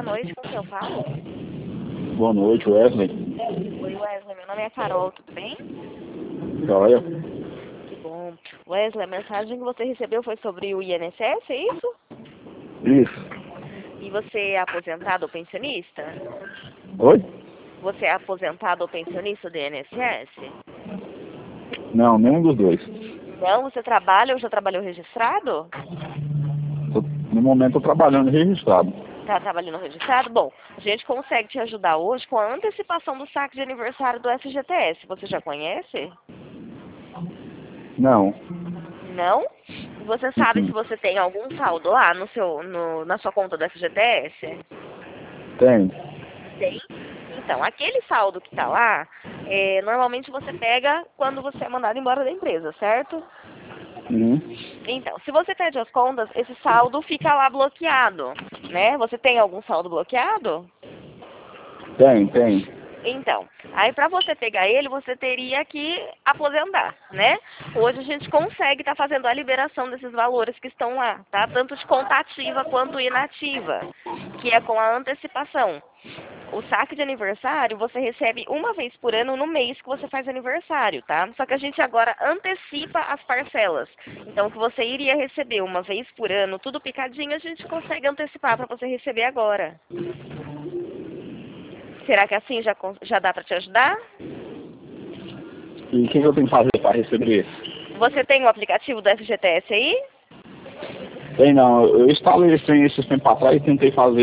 noite, com quem eu falo? Boa noite, Wesley. Oi, Wesley, meu nome é Carol, tudo bem? Joia. Que bom. Wesley, a mensagem que você recebeu foi sobre o INSS, é isso? Isso. E você é aposentado ou pensionista? Oi? Você é aposentado ou pensionista do INSS? Não, nenhum dos dois. Não, você trabalha ou já trabalhou registrado? No momento tô trabalhando registrado. Tá trabalhando registrado? Bom, a gente consegue te ajudar hoje com a antecipação do saque de aniversário do FGTS. Você já conhece? Não. Não? Você sabe se você tem algum saldo lá na sua conta do FGTS? Tem. Tem. Então, aquele saldo que está lá, normalmente você pega quando você é mandado embora da empresa, certo? Uhum. Então, se você pede as contas, esse saldo fica lá bloqueado, né? Você tem algum saldo bloqueado? Tem. Então, aí para você pegar ele, você teria que aposentar, né? Hoje a gente consegue estar fazendo a liberação desses valores que estão lá, tá? Tanto de conta ativa quanto inativa, que é com a antecipação. O saque de aniversário você recebe uma vez por ano no mês que você faz aniversário, tá? Só que a gente agora antecipa as parcelas. Então, o que você iria receber uma vez por ano, tudo picadinho, a gente consegue antecipar para você receber agora. Será que assim já dá para te ajudar? E o que eu tenho que fazer para receber? Você tem o aplicativo do FGTS aí? Tem não. Eu instalei esse tempo atrás e tentei fazer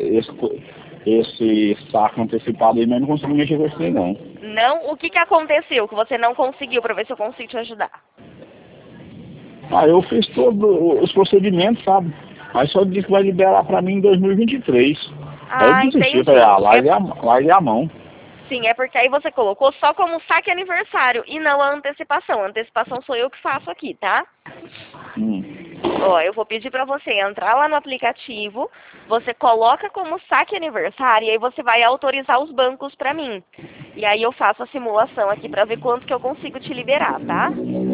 esse saco antecipado aí, mas não consegui mexer com esse trem, não. Não? O que aconteceu que você não conseguiu para ver se eu consigo te ajudar? Ah, eu fiz todos os procedimentos, sabe? Mas só disse que vai liberar para mim em 2023. Aí eu desisti, Entendi. falei, larguei a mão. Sim, é porque aí você colocou só como saque aniversário e não a antecipação. A antecipação sou eu que faço aqui, tá? Ó, eu vou pedir pra você entrar lá no aplicativo, você coloca como saque aniversário e aí você vai autorizar os bancos pra mim. E aí eu faço a simulação aqui pra ver quanto que eu consigo te liberar, tá?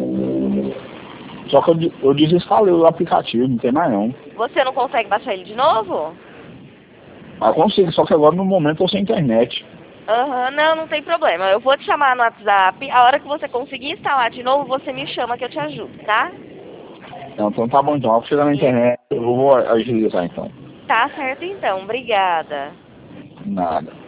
Só que eu desinstalei o aplicativo, não tem mais não. Você não consegue baixar ele de novo? Mas consigo, só que agora no momento eu tô sem internet. Aham, não tem problema. Eu vou te chamar no WhatsApp. A hora que você conseguir instalar de novo, você me chama que eu te ajudo, tá? Então tá bom então, ao chegar na internet eu vou agilizar então. Tá certo então, obrigada. Nada.